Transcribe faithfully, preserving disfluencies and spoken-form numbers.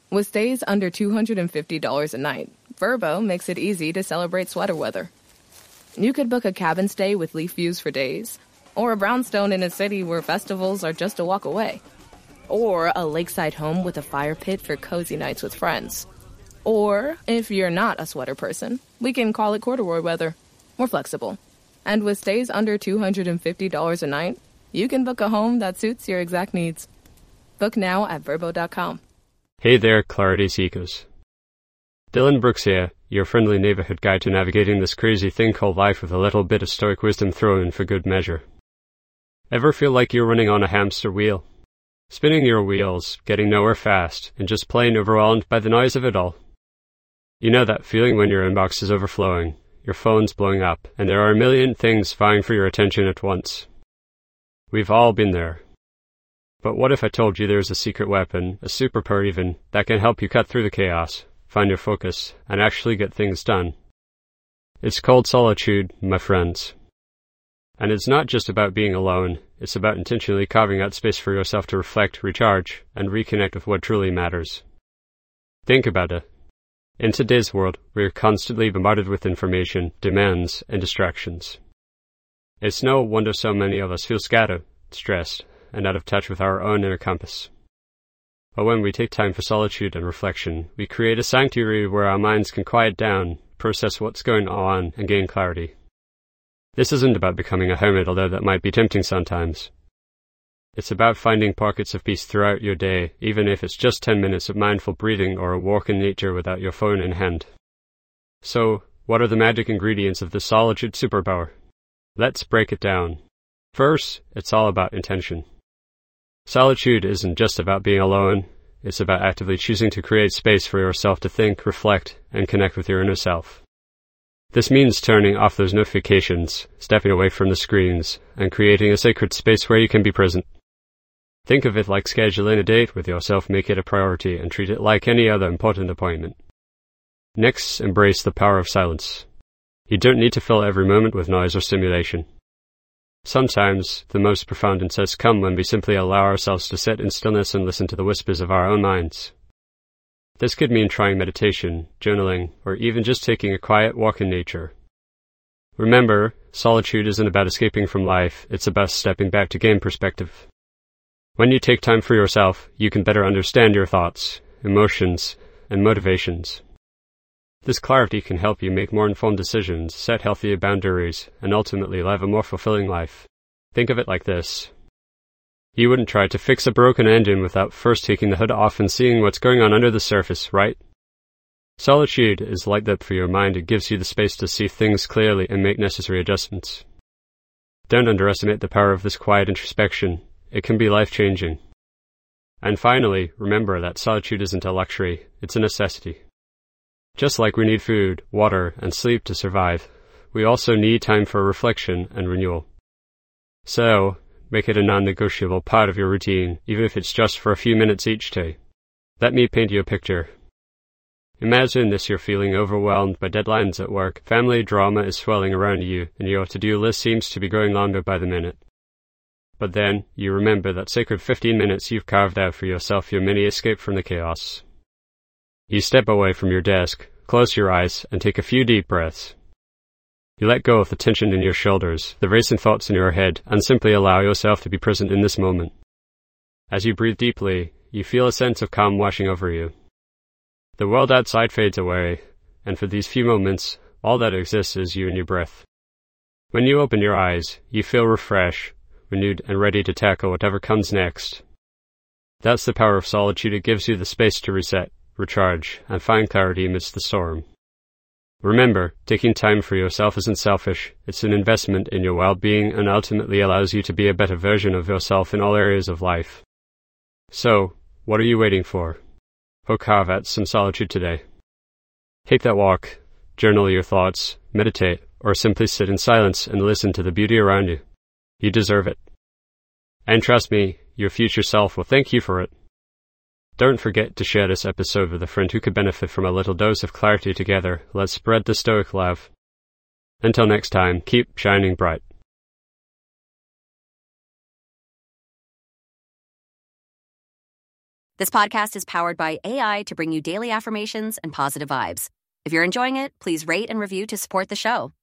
With stays under two hundred fifty dollars a night, Vrbo makes it easy to celebrate sweater weather. You could book a cabin stay with leaf views for days, or a brownstone in a city where festivals are just a walk away, or a lakeside home with a fire pit for cozy nights with friends. Or, if you're not a sweater person, we can call it corduroy weather. We're flexible. And with stays under two hundred fifty dollars a night, you can book a home that suits your exact needs. Book now at Vrbo dot com. Hey there, Clarity Seekers. Dylan Brooks here, your friendly neighborhood guide to navigating this crazy thing called life with a little bit of stoic wisdom thrown in for good measure. Ever feel like you're running on a hamster wheel? Spinning your wheels, getting nowhere fast, and just plain overwhelmed by the noise of it all? You know that feeling when your inbox is overflowing, your phone's blowing up, and there are a million things vying for your attention at once. We've all been there. But what if I told you there's a secret weapon, a superpower even, that can help you cut through the chaos, find your focus, and actually get things done? It's called solitude, my friends. And it's not just about being alone, it's about intentionally carving out space for yourself to reflect, recharge, and reconnect with what truly matters. Think about it. In today's world, we're constantly bombarded with information, demands, and distractions. It's no wonder so many of us feel scattered, stressed, and out of touch with our own inner compass. But when we take time for solitude and reflection, we create a sanctuary where our minds can quiet down, process what's going on, and gain clarity. This isn't about becoming a hermit, although that might be tempting sometimes. It's about finding pockets of peace throughout your day, even if it's just ten minutes of mindful breathing or a walk in nature without your phone in hand. So, what are the magic ingredients of this solitude superpower? Let's break it down. First, it's all about intention. Solitude isn't just about being alone, it's about actively choosing to create space for yourself to think, reflect, and connect with your inner self. This means turning off those notifications, stepping away from the screens, and creating a sacred space where you can be present. Think of it like scheduling a date with yourself, make it a priority, and treat it like any other important appointment. Next, embrace the power of silence. You don't need to fill every moment with noise or stimulation. Sometimes, the most profound insights come when we simply allow ourselves to sit in stillness and listen to the whispers of our own minds. This could mean trying meditation, journaling, or even just taking a quiet walk in nature. Remember, solitude isn't about escaping from life, it's about stepping back to gain perspective. When you take time for yourself, you can better understand your thoughts, emotions, and motivations. This clarity can help you make more informed decisions, set healthier boundaries, and ultimately live a more fulfilling life. Think of it like this. You wouldn't try to fix a broken engine without first taking the hood off and seeing what's going on under the surface, right? Solitude is like that for your mind. It gives you the space to see things clearly and make necessary adjustments. Don't underestimate the power of this quiet introspection. It can be life-changing. And finally, remember that solitude isn't a luxury, it's a necessity. Just like we need food, water, and sleep to survive, we also need time for reflection and renewal. So, make it a non-negotiable part of your routine, even if it's just for a few minutes each day. Let me paint you a picture. Imagine this: you're feeling overwhelmed by deadlines at work, family drama is swelling around you, and your to-do list seems to be growing longer by the minute. But then, you remember that sacred fifteen minutes you've carved out for yourself, your mini escape from the chaos. You step away from your desk, close your eyes, and take a few deep breaths. You let go of the tension in your shoulders, the racing thoughts in your head, and simply allow yourself to be present in this moment. As you breathe deeply, you feel a sense of calm washing over you. The world outside fades away, and for these few moments, all that exists is you and your breath. When you open your eyes, you feel refreshed, renewed, and ready to tackle whatever comes next. That's the power of solitude. It gives you the space to reset, recharge, and find clarity amidst the storm. Remember, taking time for yourself isn't selfish, it's an investment in your well-being and ultimately allows you to be a better version of yourself in all areas of life. So, what are you waiting for? Go carve out some solitude today. Take that walk, journal your thoughts, meditate, or simply sit in silence and listen to the beauty around you. You deserve it. And trust me, your future self will thank you for it. Don't forget to share this episode with a friend who could benefit from a little dose of clarity together. Let's spread the stoic love. Until next time, keep shining bright. This podcast is powered by A I to bring you daily affirmations and positive vibes. If you're enjoying it, please rate and review to support the show.